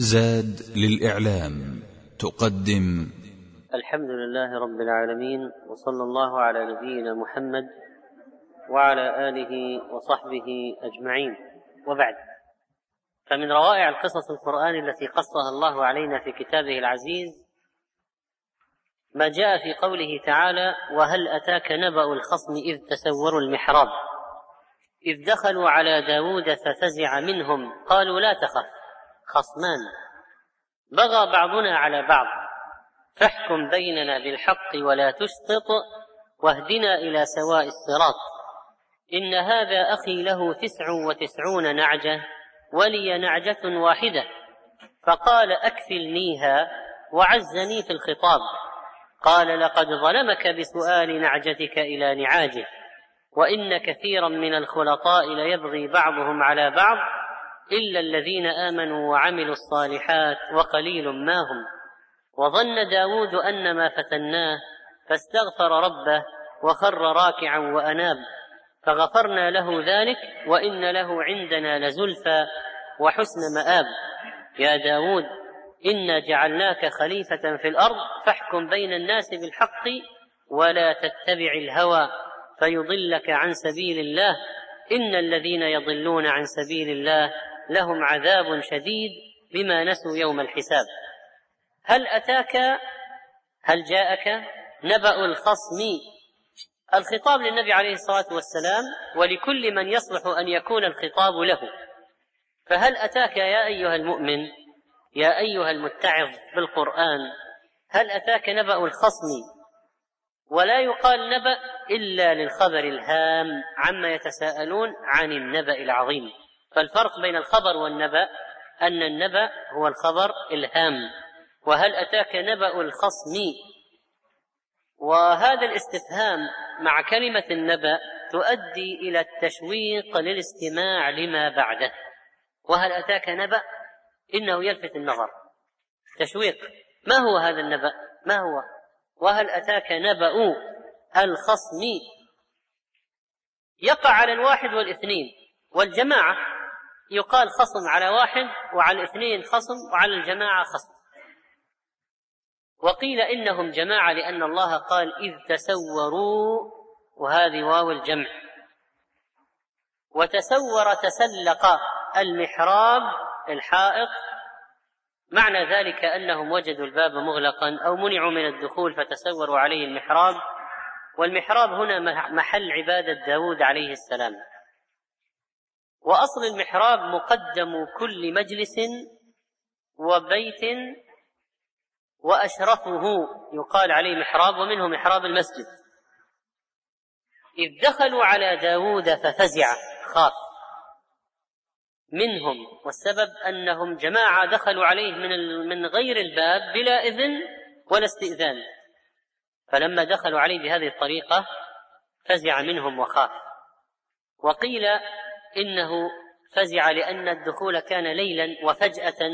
زاد للإعلام تقدم الحمد لله رب العالمين، وصلى الله على نبينا محمد وعلى آله وصحبه أجمعين، وبعد. فمن روائع القصص القرآن التي قصها الله علينا في كتابه العزيز ما جاء في قوله تعالى: وهل أتاك نبأ الخصم إذ تسوروا المحراب إذ دخلوا على داود ففزع منهم قالوا لا تخف خصمان بغى بعضنا على بعض فاحكم بيننا بالحق ولا تشطط واهدنا إلى سواء الصراط إن هذا أخي له 99 نعجة ولي نعجة واحدة فقال أكفلنيها وعزني في الخطاب قال لقد ظلمك بسؤال نعجتك إلى نعاجه وإن كثيرا من الخلطاء ليبغي بعضهم على بعض إلا الذين آمنوا وعملوا الصالحات وقليل ما هم وظن داود أن ما فتناه فاستغفر ربه وخر راكعا وأناب فغفرنا له ذلك وإن له عندنا لزلفى وحسن مآب يا داود إنا جعلناك خليفة في الأرض فاحكم بين الناس بالحق ولا تتبع الهوى فيضلك عن سبيل الله إن الذين يضلون عن سبيل الله لهم عذاب شديد بما نسوا يوم الحساب. هل جاءك نبأ الخصم؟ الخطاب للنبي عليه الصلاة والسلام ولكل من يصلح أن يكون الخطاب له. فهل أتاك يا أيها المؤمن يا أيها المتعظ بالقرآن، هل أتاك نبأ الخصم؟ ولا يقال نبأ إلا للخبر الهام عما يتساءلون عن النبأ العظيم. فالفرق بين الخبر والنبأ أن النبأ هو الخبر الهام، وهل أتاك نبأ الخصم؟ وهذا الاستفهام مع كلمة النبأ تؤدي إلى التشويق للاستماع لما بعده. وهل أتاك نبأ إنه يلفت النظر، تشويق. ما هو هذا النبأ؟ ما هو؟ وهل أتاك نبأ الخصم؟ يقع على الواحد والاثنين، والجماعة يقال خصم على واحد وعلى الاثنين خصم وعلى الجماعة خصم. وقيل إنهم جماعة لأن الله قال إذ تسوروا، وهذه واو الجمع. وتسور تسلق المحراب الحائط، معنى ذلك أنهم وجدوا الباب مغلقا أو منعوا من الدخول فتسوروا عليه المحراب. والمحراب هنا محل عبادة داود عليه السلام. وأصل المحراب مقدم كل مجلس وبيت وأشرفه يقال عليه محراب، ومنه محراب المسجد. إذ دخلوا على داود ففزع، خاف منهم، والسبب أنهم جماعة دخلوا عليه من غير الباب بلا إذن ولا استئذان، فلما دخلوا عليه بهذه الطريقة فزع منهم وخاف. وقيل إنه فزع لأن الدخول كان ليلا وفجأة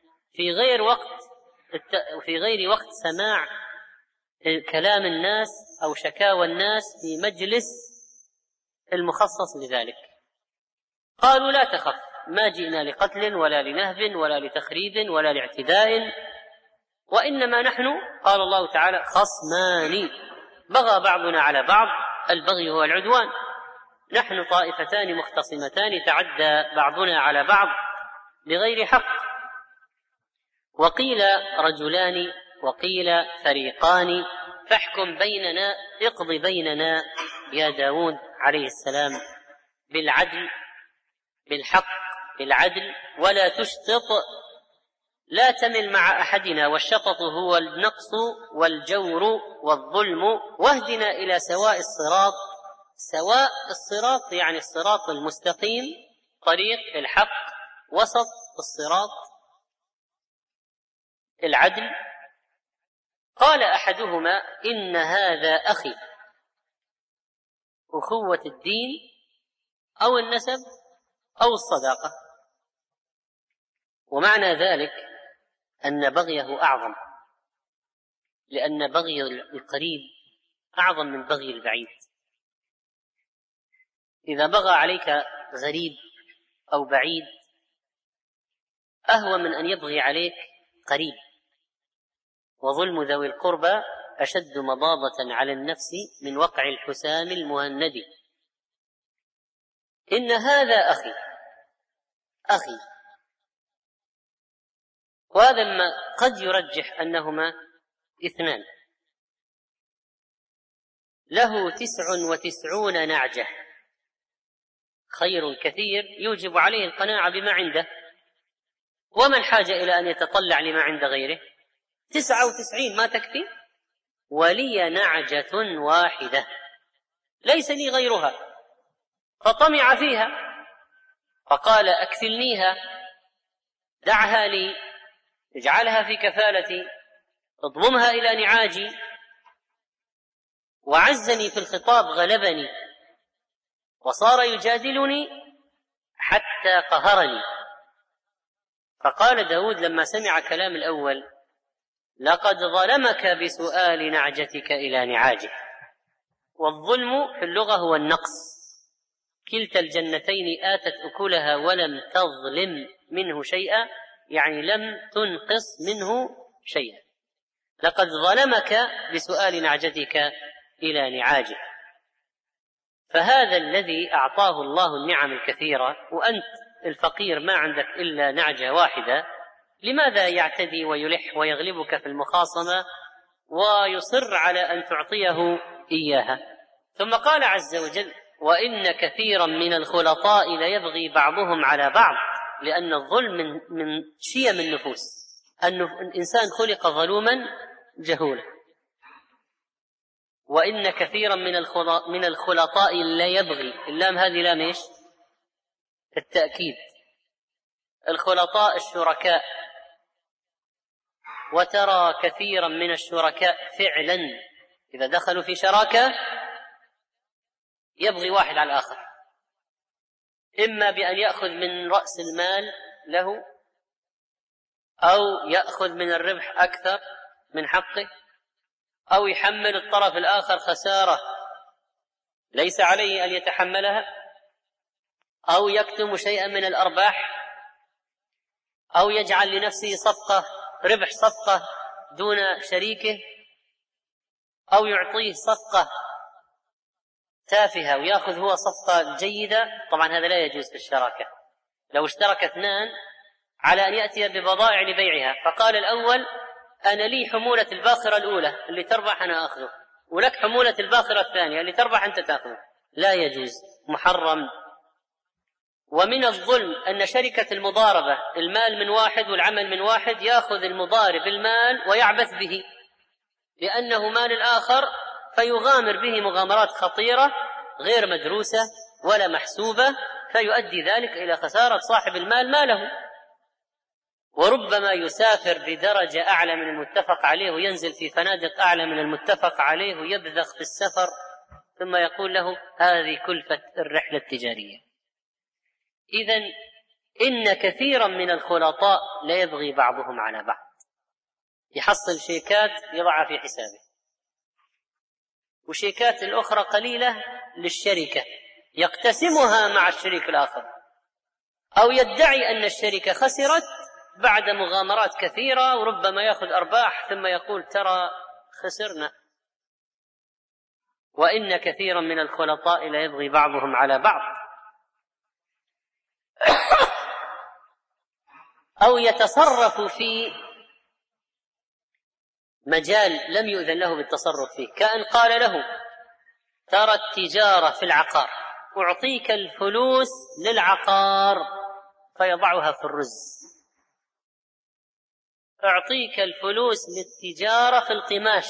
في غير وقت سماع كلام الناس أو شكاوى الناس في مجلس المخصص لذلك. قالوا لا تخف ما جئنا لقتل ولا لنهب ولا لتخريب ولا لاعتداء وإنما نحن، قال الله تعالى، خصمان بغى بعضنا على بعض. البغي هو العدوان. نحن طائفتان مختصمتان تعدى بعضنا على بعض بغير حق. وقيل رجلان وقيل فريقان فاحكم بيننا، اقض بيننا يا داود عليه السلام بالعدل، بالحق، بالعدل، ولا تشطط، لا تمل مع أحدنا، والشطط هو النقص والجور والظلم، واهدنا إلى سواء الصراط. سواء الصراط يعني الصراط المستقيم، طريق الحق، وسط الصراط العدل. قال أحدهما إن هذا أخي، أخوة الدين أو النسب أو الصداقة. ومعنى ذلك أن بغيه أعظم، لأن بغي القريب أعظم من بغي البعيد. إذا بغى عليك غريب أو بعيد أهون من أن يبغي عليك قريب. وظلم ذوي القربى أشد مضاضة على النفس من وقع الحسام المهند. إن هذا أخي، وهذا ما قد يرجح أنهما اثنان، له 99 نعجة، خير كثير يوجب عليه القناعة بما عنده، وما الحاجة إلى أن يتطلع لما عند غيره؟ 99 ما تكفي؟ ولي نعجة واحدة ليس لي غيرها، فطمع فيها فقال أكفلنيها، دعها لي، اجعلها في كفالتي، اضممها إلى نعاجي. وعزني في الخطاب، غلبني، وصار يجادلني حتى قهرني. فقال داود لما سمع كلام الأول: لقد ظلمك بسؤال نعجتك إلى نعاجه. والظلم في اللغة هو النقص، كلتا الجنتين آتت أكلها ولم تظلم منه شيئا، يعني لم تنقص منه شيئا. لقد ظلمك بسؤال نعجتك إلى نعاجه. فهذا الذي أعطاه الله النعم الكثيرة وأنت الفقير ما عندك إلا نعجة واحدة، لماذا يعتدي ويلح ويغلبك في المخاصمة ويصر على أن تعطيه إياها؟ ثم قال عز وجل: وإن كثيرا من الخلطاء ليبغي بعضهم على بعض. لأن الظلم من شيم النفوس، أن الإنسان خلق ظلوما جهولا. وإن كثيرا من الخلطاء ليبغي، اللام هذه لام ايش؟ التأكيد. الخلطاء الشركاء، وترى كثيرا من الشركاء فعلا إذا دخلوا في شراكة يبغي واحد على الآخر، إما بأن يأخذ من رأس المال له، أو يأخذ من الربح أكثر من حقه، أو يحمل الطرف الآخر خسارة ليس عليه أن يتحملها، أو يكتم شيئا من الأرباح، أو يجعل لنفسه صفقة ربح صفقة دون شريكه، أو يعطيه صفقة تافهة ويأخذ هو صفقة جيدة. طبعا هذا لا يجوز في الشراكة. لو اشترك اثنان على أن يأتي ببضائع لبيعها، فقال الأول: أنا لي حمولة الباخرة الأولى اللي تربح أنا أخذه، ولك حمولة الباخرة الثانية اللي تربح أنت تأخذه، لا يجوز، محرم. ومن الظلم أن شركة المضاربة، المال من واحد والعمل من واحد، يأخذ المضارب المال ويعبث به لأنه مال الآخر، فيغامر به مغامرات خطيرة غير مدروسة ولا محسوبة، فيؤدي ذلك إلى خسارة صاحب المال ماله. وربما يسافر بدرجة أعلى من المتفق عليه وينزل في فنادق أعلى من المتفق عليه ويبذخ في السفر، ثم يقول له: هذه كلفة الرحلة التجارية. إذن إن كثيرا من الخلطاء لا يبغي بعضهم على بعض، يحصل شيكات يضعها في حسابه، وشيكات الأخرى قليلة للشركة يقتسمها مع الشريك الآخر، أو يدعي أن الشركة خسرت بعد مغامرات كثيرة وربما يأخذ أرباح ثم يقول: ترى خسرنا. وإن كثيرا من الخلطاء لا يبغي بعضهم على بعض، أو يتصرف في مجال لم يؤذن له بالتصرف فيه، كأن قال له: ترى التجارة في العقار، أعطيك الفلوس للعقار، فيضعها في الرز. أعطيك الفلوس للتجارة في القماش،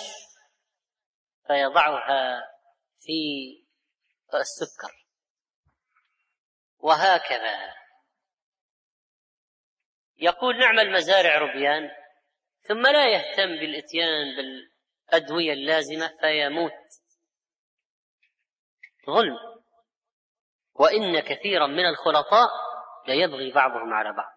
فيضعها في السكر. وهكذا يقول: نعمل مزارع ربيان، ثم لا يهتم بالإتيان بالأدوية اللازمة فيموت. ظلم. وإن كثيرا من الخلطاء لا يبغي بعضهم على بعض.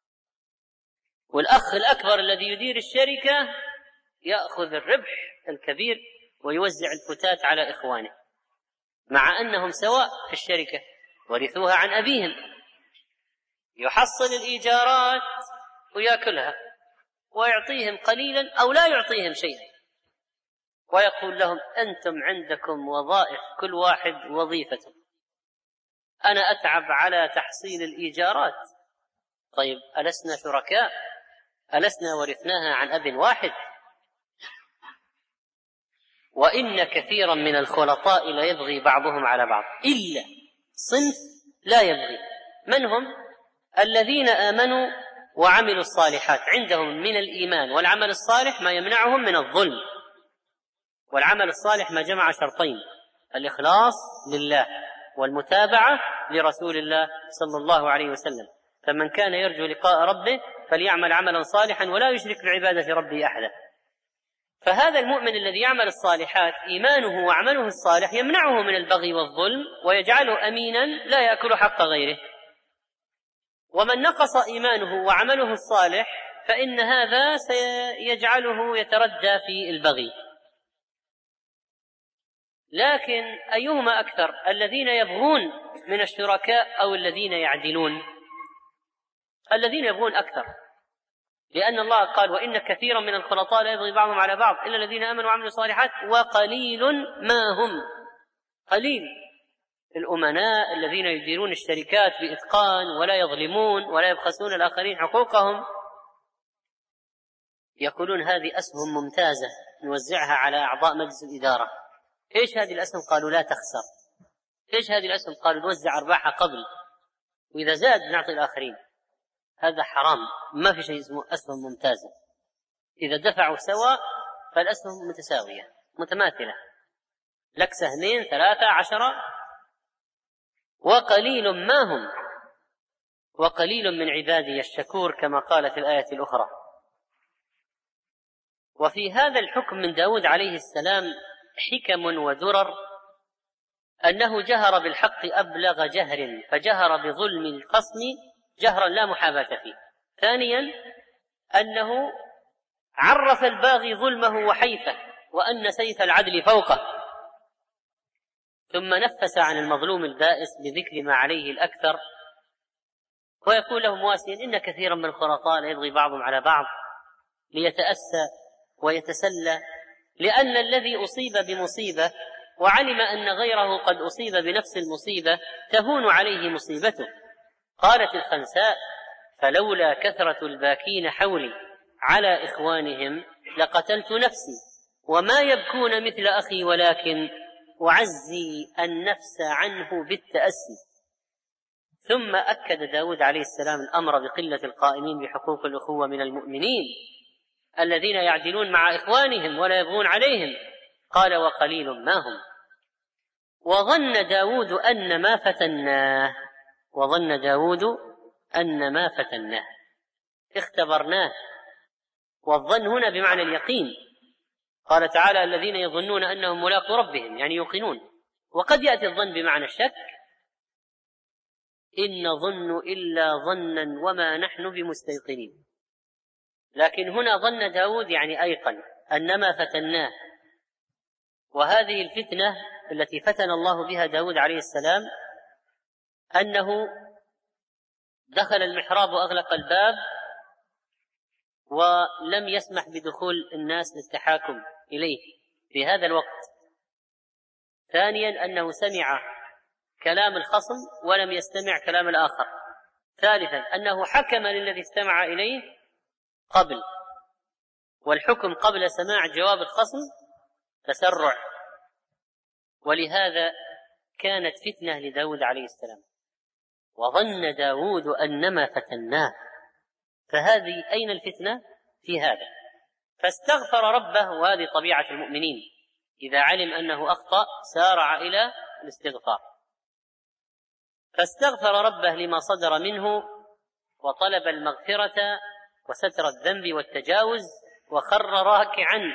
والأخ الأكبر الذي يدير الشركة يأخذ الربح الكبير ويوزع الفتات على إخوانه، مع أنهم سواء في الشركة ورثوها عن أبيهم. يحصل الإيجارات ويأكلها، ويعطيهم قليلا أو لا يعطيهم شيئا، ويقول لهم أنتم عندكم وظائف، كل واحد وظيفته، أنا أتعب على تحصيل الإيجارات. طيب ألسنا شركاء؟ ألسنا ورثناها عن أب واحد؟ وإن كثيرا من الخلطاء لا يبغي بعضهم على بعض إلا صنف لا يبغي. من هم؟ الذين آمنوا وعملوا الصالحات، عندهم من الإيمان والعمل الصالح ما يمنعهم من الظلم. والعمل الصالح ما جمع شرطين: الإخلاص لله والمتابعة لرسول الله صلى الله عليه وسلم. فمن كان يرجو لقاء ربه فليعمل عملا صالحا ولا يشرك بعبادة ربه أحدا. فهذا المؤمن الذي يعمل الصالحات إيمانه وعمله الصالح يمنعه من البغي والظلم ويجعله أمينا لا يأكل حق غيره. ومن نقص إيمانه وعمله الصالح فإن هذا سيجعله يتردى في البغي. لكن أيهما أكثر، الذين يبغون من الشركاء أو الذين يعدلون؟ الذين يبغون أكثر، لأن الله قال وإن كثيرا من الخلطاء لا يبغي بعضهم على بعض إلا الذين آمنوا وعملوا الصالحات وقليل ما هم. قليل الأمناء الذين يديرون الشركات بإتقان ولا يظلمون ولا يبخسون الآخرين حقوقهم، يقولون هذه أسهم ممتازة نوزعها على أعضاء مجلس الإدارة. إيش هذه الأسهم؟ قالوا لا تخسر. إيش هذه الأسهم؟ قالوا نوزع أرباحها قبل، وإذا زاد نعطي الآخرين. هذا حرام، ما في شيء اسمه أسهم ممتازة. إذا دفعوا سوا فالأسهم متساوية متماثلة، لك سهمين 3 10. وقليل ما هم وقليل من عبادي الشكور كما قال في الآية الأخرى. وفي هذا الحكم من داود عليه السلام حكم ودرر، أنه جهر بالحق أبلغ جهر، فجهر بظلم الخصم جهرا لا محاباة فيه. ثانيا أنه عرف الباغي ظلمه وحيفه وأن سيف العدل فوقه، ثم نفس عن المظلوم البائس بذكر ما عليه الأكثر، ويقول له مواسيا إن كثيرا من الخلطاء لا يبغي بعضهم على بعض ليتأسى ويتسلى، لأن الذي أصيب بمصيبة وعلم أن غيره قد أصيب بنفس المصيبة تهون عليه مصيبته. قالت الخنساء فلولا كثرة الباكين حولي على إخوانهم لقتلت نفسي وما يبكون مثل أخي ولكن أعزي النفس عنه بالتأسي. ثم أكد داود عليه السلام الأمر بقلة القائمين بحقوق الأخوة من المؤمنين الذين يعدلون مع إخوانهم ولا يبغون عليهم، قال وقليل ما هم. وظن داود أن ما فتناه، وظن داود أن ما فتناه اختبرناه. والظن هنا بمعنى اليقين. قال تعالى الذين يظنون أنهم ملاقوا ربهم، يعني يوقنون. وقد يأتي الظن بمعنى الشك، إن نظن إلا ظنا وما نحن بمستيقنين. لكن هنا ظن داود يعني أيقن أنما فتناه. وهذه الفتنة التي فتن الله بها داود عليه السلام أنه دخل المحراب وأغلق الباب ولم يسمح بدخول الناس للتحاكم إليه في هذا الوقت. ثانيا أنه سمع كلام الخصم ولم يستمع كلام الآخر. ثالثا أنه حكم للذي استمع إليه قبل، والحكم قبل سماع جواب الخصم تسرع، ولهذا كانت فتنة لداود عليه السلام. وظن داود أنما فتناه، فهذه أين الفتنة؟ في هذا. فاستغفر ربه، وهذه طبيعة المؤمنين، إذا علم أنه أخطأ سارع إلى الاستغفار. فاستغفر ربه لما صدر منه وطلب المغفرة وستر الذنب والتجاوز وخر راكعا.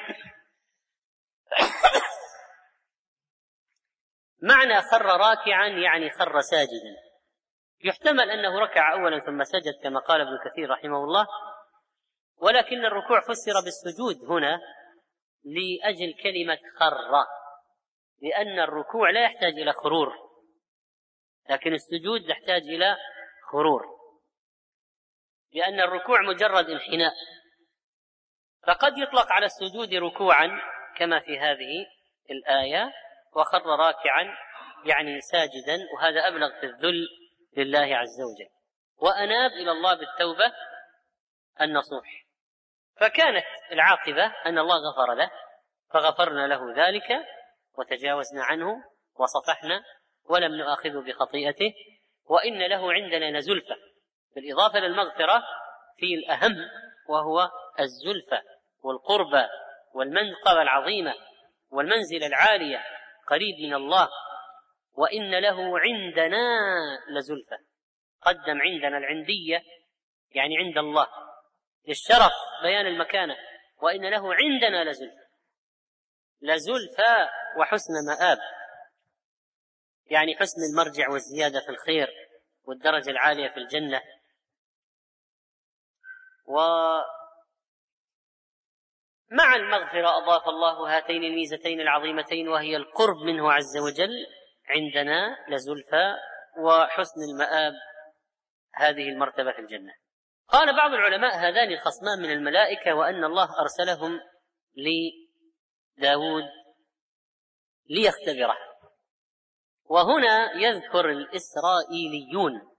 معنى خر راكعا يعني خر ساجدا. يحتمل أنه ركع أولا ثم سجد كما قال ابن كثير رحمه الله، ولكن الركوع فسر بالسجود هنا لأجل كلمة خر، لأن الركوع لا يحتاج إلى خرور، لكن السجود يحتاج إلى خرور. لأن الركوع مجرد انحناء، فقد يطلق على السجود ركوعا كما في هذه الآية، وخر راكعا يعني ساجدا، وهذا أبلغ في الذل لله عز وجل، وأناب إلى الله بالتوبة النصوح. فكانت العاقبة أن الله غفر له، فغفرنا له ذلك وتجاوزنا عنه وصفحنا ولم نؤاخذه بخطيئته، وإن له عندنا لزلفى، بالإضافة للمغفرة في الأهم وهو الزلفى والقربى والمنقبة العظيمة والمنزلة العالية قريب من الله. وإن له عندنا لزلفى، قدم عندنا العندية يعني عند الله للشرف بيان المكانة، وإن له عندنا لزلفى وحسن مآب، يعني حسن المرجع والزيادة في الخير والدرجة العالية في الجنة. ومع المغفرة أضاف الله هاتين الميزتين العظيمتين، وهي القرب منه عز وجل، عندنا لزلفى وحسن المآب، هذه المرتبة في الجنة. قال بعض العلماء هذان الخصمان من الملائكة، وأن الله أرسلهم لداود ليختبره. وهنا يذكر الإسرائيليون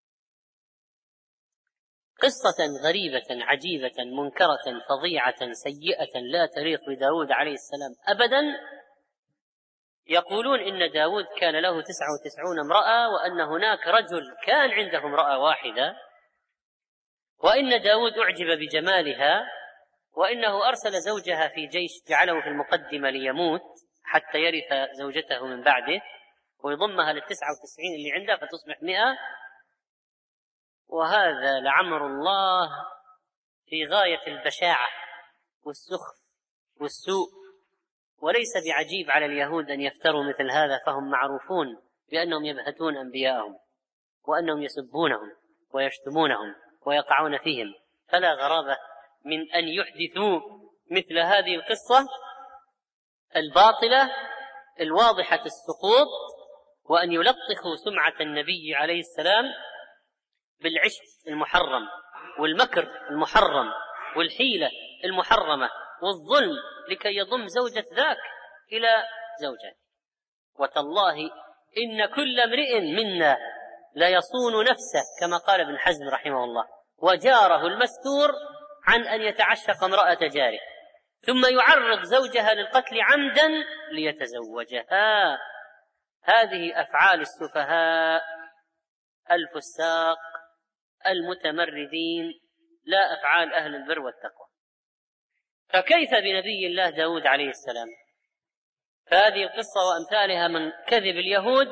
قصة غريبة عجيبة منكرة فظيعة سيئة لا تليق بداود عليه السلام أبدا. يقولون إن داود كان له 99 امرأة، وأن هناك رجل كان عنده امرأة واحدة، وإن داود أعجب بجمالها، وإنه أرسل زوجها في جيش جعله في المقدمة ليموت حتى يرث زوجته من بعده ويضمها لل99 اللي عنده فتصبح 100. وهذا لعمر الله في غاية البشاعة والسخف والسوء، وليس بعجيب على اليهود أن يفتروا مثل هذا، فهم معروفون بأنهم يبهتون أنبياءهم وأنهم يسبونهم ويشتمونهم ويقعون فيهم، فلا غرابة من أن يحدثوا مثل هذه القصة الباطلة الواضحة السقوط، وأن يلطخوا سمعة النبي عليه السلام بالعشق المحرم والمكر المحرم والحيلة المحرمة والظلم لكي يضم زوجة ذاك إلى زوجته. وتالله إن كل امرئ منا لا يصون نفسه كما قال ابن حزم رحمه الله، وجاره المستور عن أن يتعشق امرأة جاره ثم يعرض زوجها للقتل عمدا ليتزوجها. هذه أفعال السفهاء الفساق المتمردين، لا أفعال أهل البر والتقوى. فكيف بنبي الله داود عليه السلام؟ فهذه القصة وأمثالها من كذب اليهود.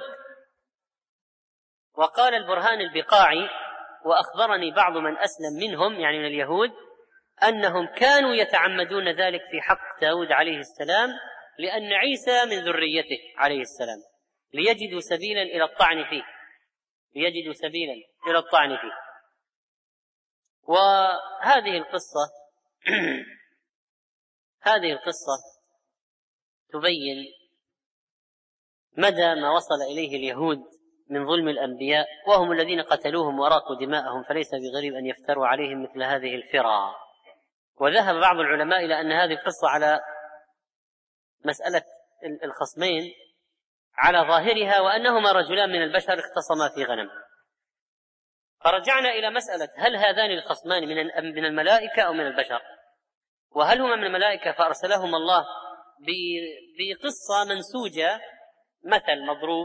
وقال البرهان البقاعي: وأخبرني بعض من أسلم منهم يعني من اليهود أنهم كانوا يتعمدون ذلك في حق داود عليه السلام، لأن عيسى من ذريته عليه السلام، ليجدوا سبيلا إلى الطعن فيه. وهذه القصة تبين مدى ما وصل إليه اليهود من ظلم الأنبياء، وهم الذين قتلوهم وراقوا دماءهم، فليس بغريب أن يفتروا عليهم مثل هذه الفرى. وذهب بعض العلماء إلى أن هذه القصة على مسألة الخصمين على ظاهرها، وأنهما رجلان من البشر اختصما في غنم. فرجعنا إلى مسألة هل هذان الخصمان من الملائكة أو من البشر؟ وهل هما من الملائكة فأرسلهم الله بقصة منسوجة مثل مضروب،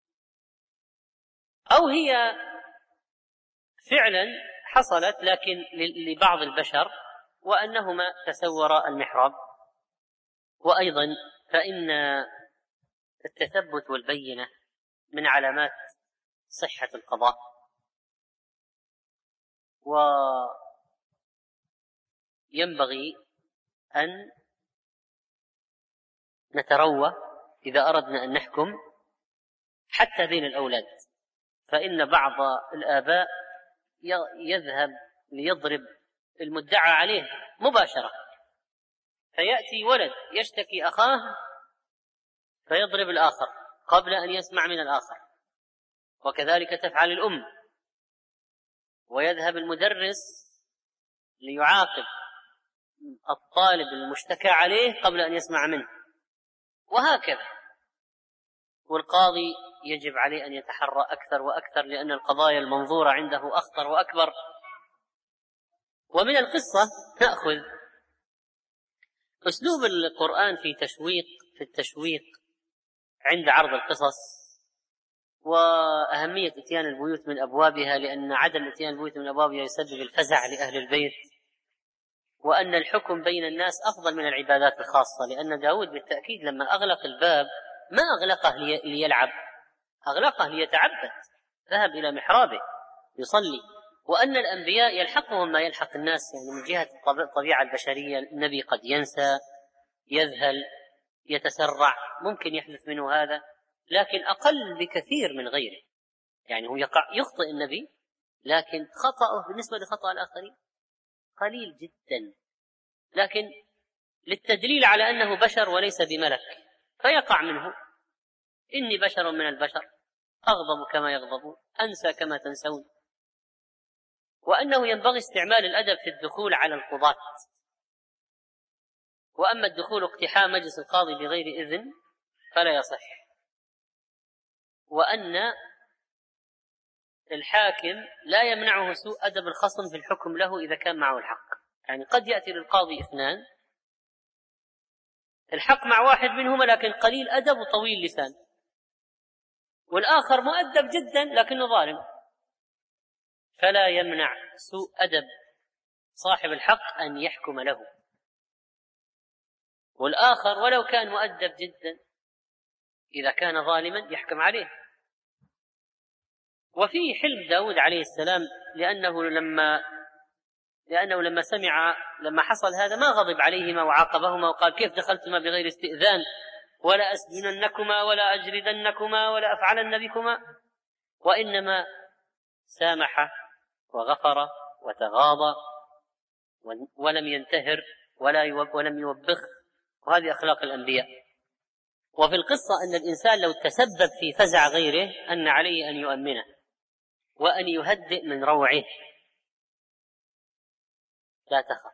أو هي فعلا حصلت لكن لبعض البشر وأنهما تسورا المحراب؟ وأيضا فإن التثبت والبينة من علامات صحة القضاء، وينبغي أن نتروى إذا أردنا أن نحكم حتى بين الأولاد، فإن بعض الآباء يذهب ليضرب المدعى عليه مباشرة، فيأتي ولد يشتكي أخاه فيضرب الآخر قبل أن يسمع من الآخر، وكذلك تفعل الأم. ويذهب المدرس ليعاقب الطالب المشتكى عليه قبل أن يسمع منه، وهكذا. والقاضي يجب عليه أن يتحرى أكثر وأكثر، لأن القضايا المنظورة عنده أخطر وأكبر. ومن القصة نأخذ أسلوب القرآن في التشويق عند عرض القصص، وأهمية إتيان البيوت من أبوابها، لأن عدم إتيان البيوت من أبوابها يسبب الفزع لأهل البيت، وأن الحكم بين الناس أفضل من العبادات الخاصة، لأن داود بالتأكيد لما أغلق الباب ما أغلقه ليلعب، أغلقه ليتعبد، ذهب إلى محرابه يصلي. وأن الأنبياء يلحقهم ما يلحق الناس، يعني من جهة الطبيعة البشرية النبي قد ينسى، يذهل، يتسرع، ممكن يحدث منه هذا، لكن أقل بكثير من غيره. يعني هو يخطئ النبي، لكن خطأه بالنسبة لخطأ الآخرين قليل جدا، لكن للتدليل على أنه بشر وليس بملك فيقع منه. إني بشر من البشر أغضب كما يغضبون، أنسى كما تنسون. وأنه ينبغي استعمال الأدب في الدخول على القضاة، وأما الدخول اقتحام مجلس القاضي بغير إذن فلا يصح. وأن الحاكم لا يمنعه سوء أدب الخصم في الحكم له إذا كان معه الحق. يعني قد يأتي للقاضي اثنان الحق مع واحد منهما لكن قليل أدب وطويل لسان، والآخر مؤدب جدا لكنه ظالم، فلا يمنع سوء أدب صاحب الحق أن يحكم له، والآخر ولو كان مؤدب جدا إذا كان ظالما يحكم عليه. وفي حلم داود عليه السلام، لأنه لما حصل هذا ما غضب عليهما وعاقبهما وقال كيف دخلتما بغير استئذان، ولا أسجننكما ولا أجردنكما ولا أفعلن بكما، وإنما سامح وغفر وتغاضى ولم ينتهر ولم يوبخ، وهذه أخلاق الأنبياء. وفي القصة أن الإنسان لو تسبب في فزع غيره أن عليه أن يؤمنه وأن يهدئ من روعه، لا تخف.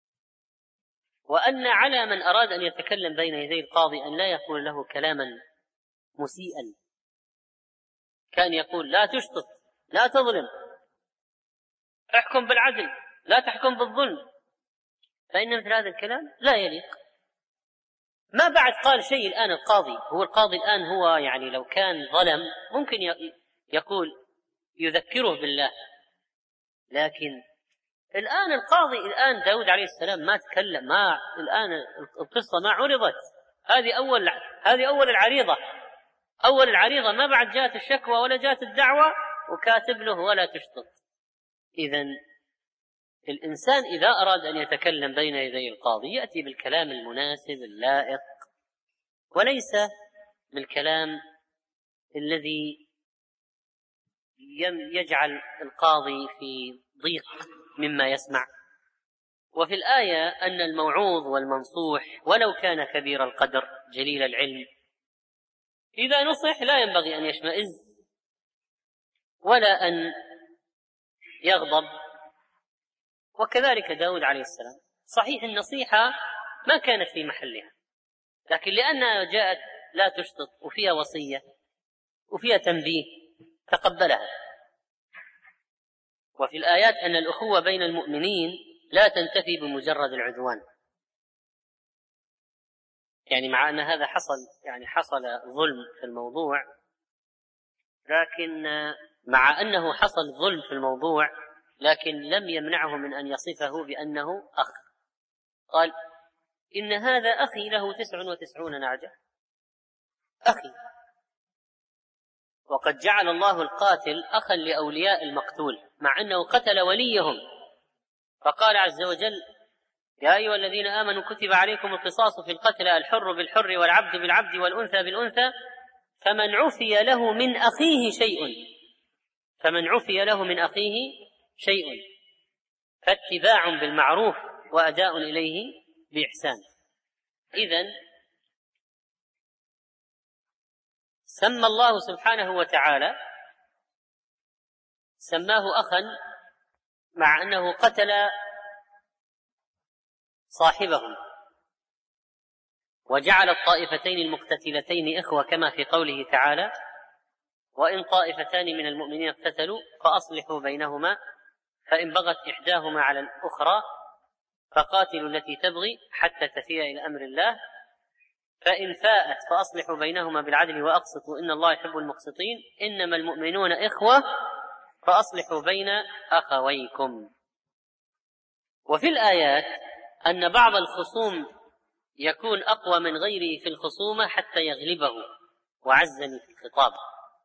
وأن على من أراد أن يتكلم بين يدي القاضي أن لا يقول له كلاما مسيئا، كان يقول لا تشطط، لا تظلم، احكم بالعدل، لا تحكم بالظلم، فإن مثل هذا الكلام لا يليق. ما بعد قال شيء الآن القاضي الآن هو يعني لو كان ظلم ممكن يقول يذكره بالله، لكن الآن القاضي داود عليه السلام ما تكلم، الآن القصة ما عرضت، هذه أول العريضة، ما بعد جاءت الشكوى ولا جاءت الدعوة وكاتب له ولا تشطط. إذن الإنسان إذا أراد أن يتكلم بين يدي القاضي يأتي بالكلام المناسب اللائق، وليس بالكلام الذي يجعل القاضي في ضيق مما يسمع. وفي الآية أن الموعوظ والمنصوح ولو كان كبير القدر جليل العلم إذا نصح لا ينبغي أن يشمئز ولا أن يغضب. وكذلك داود عليه السلام، صحيح النصيحة ما كانت في محلها، لكن لأنها جاءت لا تشطط وفيها وصية وفيها تنبيه تقبلها. وفي الآيات أن الأخوة بين المؤمنين لا تنتفي بمجرد العدوان، يعني مع أن هذا حصل ظلم في الموضوع، لكن مع أنه حصل ظلم في الموضوع لكن لم يمنعه من أن يصفه بأنه أخ. قال إن هذا أخي له 99 نعجة، أخي. وقد جعل الله القاتل أخا لأولياء المقتول مع أنه قتل وليهم، فقال عز وجل يا أيها الذين آمنوا كتب عليكم القصاص في القتل، الحر بالحر والعبد بالعبد والأنثى بالأنثى، فمن عفي له من أخيه شيء فاتباع بالمعروف وأداء إليه بإحسان. إذن سمى الله سبحانه وتعالى سماه أخا مع أنه قتل صاحبهم، وجعل الطائفتين المقتتلتين إخوة كما في قوله تعالى: وإن طائفتان من المؤمنين اقتتلوا فأصلحوا بينهما فإن بغت إحداهما على الأخرى فقاتلوا التي تبغي حتى تفيء إلى أمر الله فإن فاءت فأصلحوا بينهما بالعدل وأقسطوا إن الله يحب المقسطين إنما المؤمنون إخوة فأصلحوا بين أخويكم. وفي الآيات أن بعض الخصوم يكون أقوى من غيره في الخصومة حتى يغلبه وعزني في الخطاب.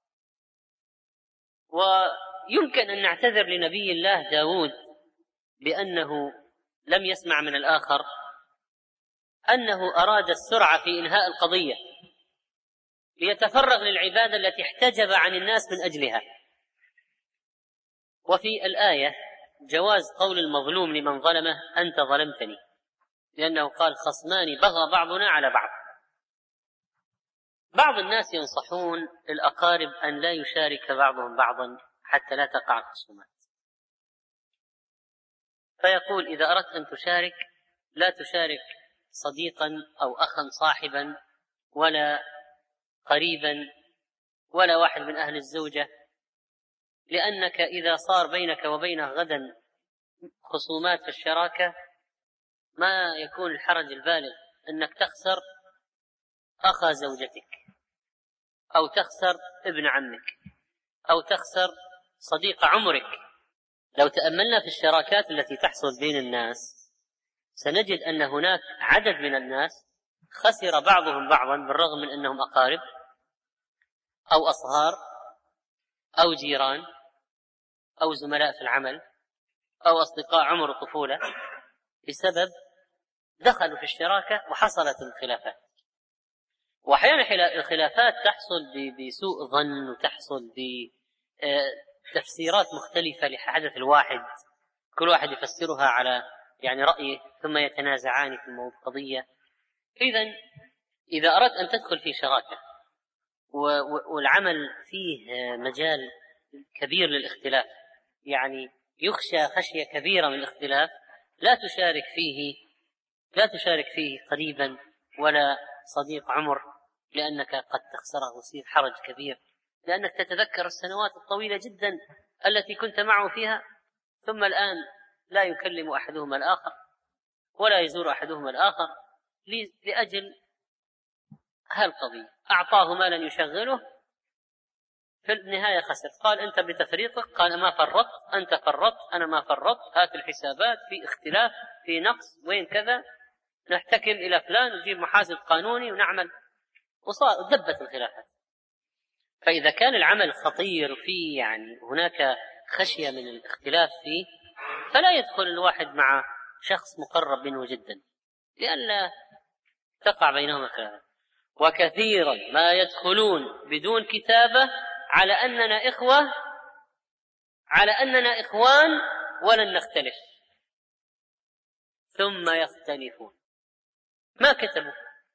ويمكن أن نعتذر لنبي الله داود بأنه لم يسمع من الآخر أنه أراد السرعة في إنهاء القضية ليتفرغ للعبادة التي احتجب عن الناس من أجلها. وفي الآية جواز قول المظلوم لمن ظلمه أنت ظلمتني، لأنه قال خصمان بغى بعضنا على بعض. بعض الناس ينصحون الأقارب أن لا يشارك بعضهم بعضا حتى لا تقع الخصومات، فيقول إذا أردت أن تشارك لا تشارك صديقا أو أخا صاحبا ولا قريبا ولا واحد من أهل الزوجة، لأنك إذا صار بينك وبينه غدا خصومات في الشراكة ما يكون الحرج البالغ أنك تخسر أخا زوجتك أو تخسر ابن عمك أو تخسر صديق عمرك. لو تأملنا في الشراكات التي تحصل بين الناس سنجد أن هناك عدد من الناس خسر بعضهم بعضا بالرغم من أنهم أقارب أو أصهار أو جيران أو زملاء في العمل أو أصدقاء عمر الطفولة، بسبب دخلوا في الشراكة وحصلت الخلافات. وأحيانا الخلافات تحصل بسوء ظن وتحصل بتفسيرات مختلفة لحدث الواحد، كل واحد يفسرها على رأيه ثم يتنازعان في القضية. إذا أردت أن تدخل في شراكة والعمل فيه مجال كبير للاختلاف، يخشى خشية كبيرة من الاختلاف، لا تشارك فيه قريبا ولا صديق عمر، لأنك قد تخسره ويصير حرج كبير، لأنك تتذكر السنوات الطويلة جدا التي كنت معه فيها، ثم الآن لا يكلم أحدهما الآخر ولا يزور أحدهما الآخر لأجل هالقضية. أعطاه مالا يشغله، في النهاية خسر. قال أنت بتفريطك، قال ما فرطت، أنت فرطت، أنا ما فرطت، هات الحسابات، في اختلاف، في نقص، وين كذا، نحتكم إلى فلان ونجيب محاسب قانوني ونعمل، وصار دبت الخلافات. فإذا كان العمل خطير فيه هناك خشية من الاختلاف فيه، فلا يدخل الواحد مع شخص مقرب منه جدا لئلا تقع بينهما خلافات. وكثيرا ما يدخلون بدون كتابة على أننا إخوة، على أننا إخوان ولن نختلف، ثم يختلفون. ما كتبوا.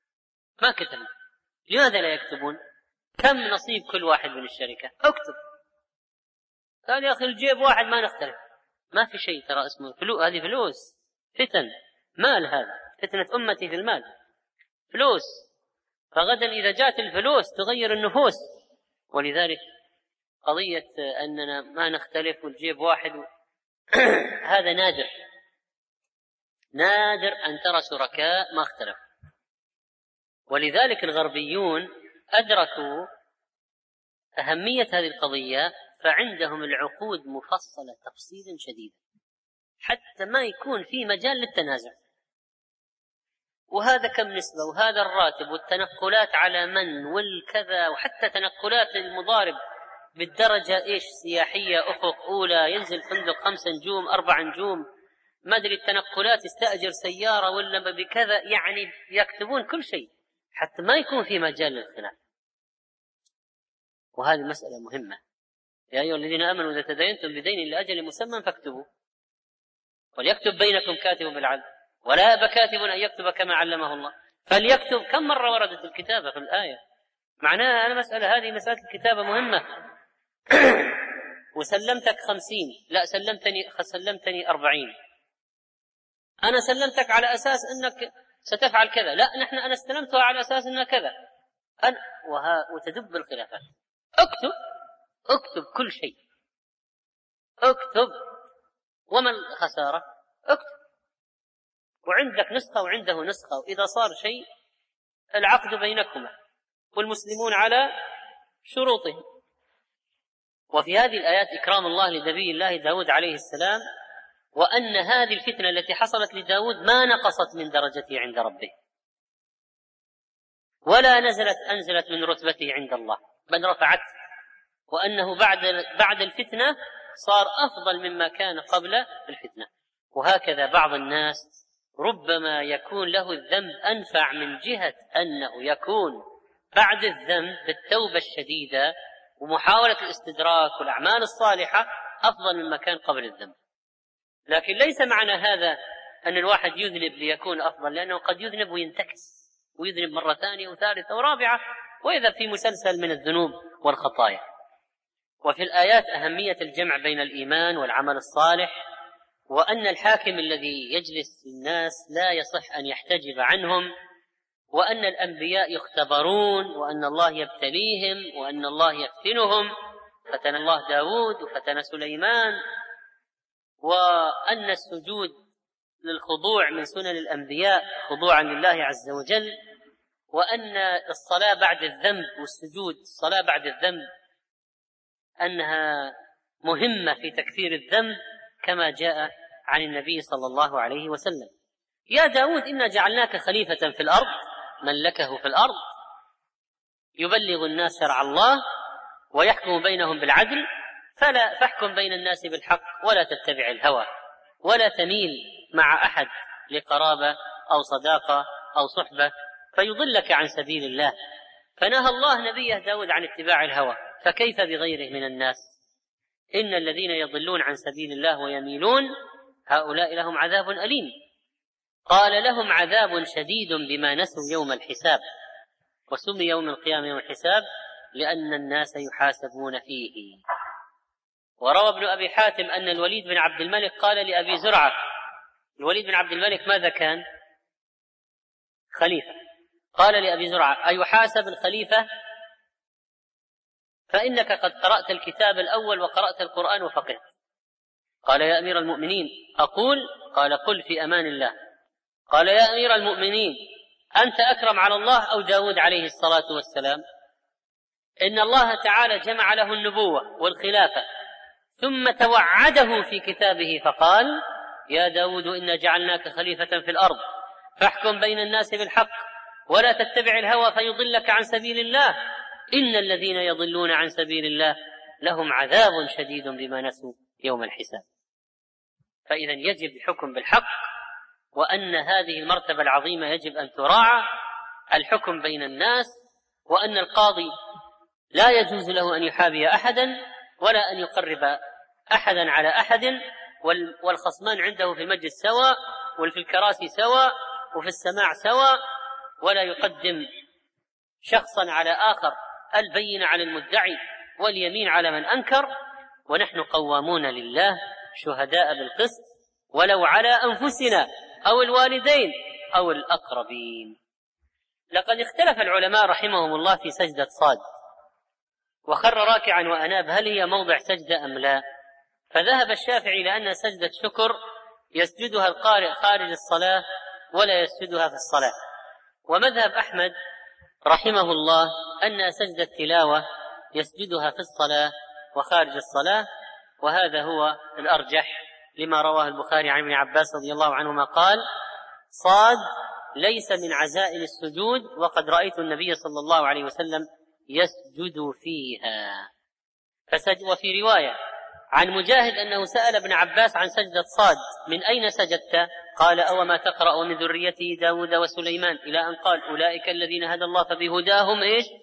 لماذا لا يكتبون؟ كم نصيب كل واحد من الشركة؟ اكتب. قال يا أخي الجيب واحد ما نختلف. ما في شيء ترى اسمه هذه فلوس، فتن مال، هذا فتنة أمتي في المال، فلوس، فغدا إذا جاءت الفلوس تغير النفوس. ولذلك قضية أننا ما نختلف والجيب واحد هذا نادر أن ترى شركاء ما اختلفوا. ولذلك الغربيون أدركوا أهمية هذه القضية، فعندهم العقود مفصلة تفصيلا شديدا حتى ما يكون في مجال للتنازع، وهذا كم نسبة وهذا الراتب والتنقلات على من والكذا، وحتى تنقلات المضارب بالدرجة سياحية أفق أولى، ينزل فندق 5 نجوم 4 نجوم، ما أدري التنقلات يستأجر سيارة ولا بكذا، يكتبون كل شيء حتى ما يكون في مجال للخلاف. وهذه مسألة مهمة. يا أيها الذين آمنوا إذا تداينتم بدين لأجل مسمى فاكتبوا، وليكتب بينكم كاتب بالعدل ولا يأبى كاتب أن يكتب كما علمه الله. فليكتب. كم مرة وردت الكتابة في الآية؟ معناها أنا هذه مسألة الكتابة مهمة. وسلمتك 50، لا سلمتني 40، أنا سلمتك على أساس أنك ستفعل كذا، لا أنا استلمتها على أساس أنها كذا، وتدب الخلافات. اكتب كل شيء، اكتب، وما الخسارة؟ اكتب، وعندك نسخة وعنده نسخة، وإذا صار شيء العقد بينكما والمسلمون على شروطهم. وفي هذه الآيات إكرام الله لنبي الله داود عليه السلام، وأن هذه الفتنة التي حصلت لداود ما نقصت من درجته عند ربه، ولا أنزلت من رتبته عند الله، بل رفعت، وأنه بعد الفتنة صار أفضل مما كان قبل الفتنة. وهكذا بعض الناس ربما يكون له الذنب أنفع من جهة أنه يكون بعد الذنب بالتوبة الشديدة ومحاولة الاستدراك والأعمال الصالحة أفضل مما كان قبل الذنب. لكن ليس معنى هذا أن الواحد يذنب ليكون أفضل، لأنه قد يذنب وينتكس ويذنب مرة ثانية وثالثة ورابعة وإذا في مسلسل من الذنوب والخطايا. وفي الآيات أهمية الجمع بين الإيمان والعمل الصالح، وأن الحاكم الذي يجلس الناس لا يصح أن يحتجب عنهم، وأن الأنبياء يختبرون، وأن الله يبتليهم، وأن الله يفتنهم، فتن الله داود وفتن سليمان، وأن السجود للخضوع من سنن الأنبياء خضوعا لله عز وجل، وأن الصلاة بعد الذنب والسجود الصلاة بعد الذنب أنها مهمة في تكفير الذنب كما جاء عن النبي صلى الله عليه وسلم. يا داود إنا جعلناك خليفة في الأرض، ملكه في الأرض، يبلغ الناس شرع الله ويحكم بينهم بالعدل، فاحكم بين الناس بالحق ولا تتبع الهوى، ولا تميل مع أحد لقرابة أو صداقة أو صحبة فيضلك عن سبيل الله. فنهى الله نبيه داود عن اتباع الهوى، فكيف بغيره من الناس؟ إن الذين يضلون عن سبيل الله ويميلون هؤلاء لهم عذاب أليم. قال لهم عذاب شديد بما نسوا يوم الحساب، وسمي يوم القيامة يوم الحساب لأن الناس يحاسبون فيه. وروى ابن أبي حاتم أن الوليد بن عبد الملك قال لأبي زرعة، الوليد بن عبد الملك ماذا كان؟ خليفة. قال لأبي زرعة: أيحاسب الخليفة؟ فإنك قد قرأت الكتاب الأول وقرأت القرآن وفقهت. قال: يا أمير المؤمنين أقول؟ قال: قل في أمان الله. قال: يا أمير المؤمنين أنت أكرم على الله أو داود عليه الصلاة والسلام؟ إن الله تعالى جمع له النبوة والخلافة ثم توعده في كتابه فقال: يا داود إنا جعلناك خليفة في الأرض فاحكم بين الناس بالحق ولا تتبع الهوى فيضلك عن سبيل الله، إن الذين يضلون عن سبيل الله لهم عذاب شديد بما نسوا يوم الحساب. فإذا يجب الحكم بالحق، وأن هذه المرتبة العظيمة يجب أن تراعى، الحكم بين الناس، وأن القاضي لا يجوز له أن يحابي أحدا ولا أن يقرب أحدا على أحد، والخصمان عنده في المجلس سواء وفي الكراسي سواء وفي السماع سواء، ولا يقدم شخصا على آخر البينة على المدعي واليمين على من أنكر. ونحن قوامون لله شهداء بالقسط ولو على أنفسنا أو الوالدين أو الأقربين. لقد اختلف العلماء رحمهم الله في سجدة صاد، وخر راكعا وأناب هل هي موضع سجدة أم لا؟ فذهب الشافعي إلى أن سجدة شكر يسجدها القارئ خارج الصلاة ولا يسجدها في الصلاة. ومذهب أحمد رحمه الله أن سجدة تلاوة يسجدها في الصلاة وخارج الصلاة، وهذا هو الأرجح لما رواه البخاري عن ابن عباس رضي الله عنهما قال: صاد ليس من عزائم السجود، وقد رأيت النبي صلى الله عليه وسلم يسجد فيها. وفي رواية عن مجاهد أنه سأل ابن عباس عن سجدة صاد: من أين سجدت؟ قال: أو ما تقرأ من ذريته داود وسليمان، إلى أن قال: أولئك الذين هدى الله فبهداهم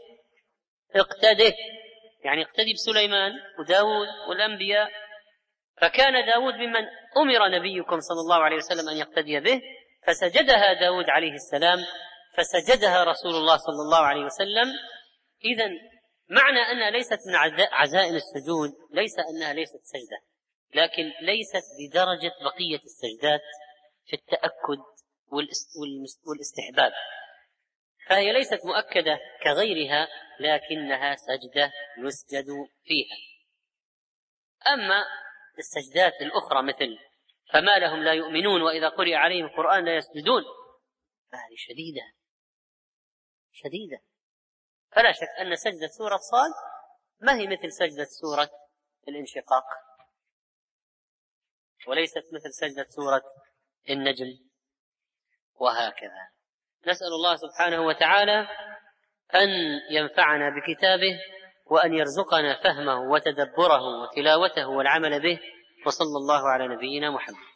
اقتده، يعني اقتدي بسليمان وداود والأنبياء. فكان داود ممن أمر نبيكم صلى الله عليه وسلم أن يقتدي به، فسجدها داود عليه السلام، فسجدها رسول الله صلى الله عليه وسلم. إذن معنى أنها ليست من عزائم السجود ليس أنها ليست سجدة، لكن ليست بدرجة بقية السجدات في التأكد والاستحباب، فهي ليست مؤكدة كغيرها، لكنها سجدة يسجد فيها. أما السجدات الأخرى مثل فما لهم لا يؤمنون وإذا قرئ عليهم القرآن لا يسجدون، فهذه شديدة، فلا شك أن سجدة سورة صاد ما هي مثل سجدة سورة الانشقاق، وليست مثل سجدة سورة النجم، وهكذا. نسأل الله سبحانه وتعالى أن ينفعنا بكتابه، وأن يرزقنا فهمه وتدبره وتلاوته والعمل به، وصلى الله على نبينا محمد.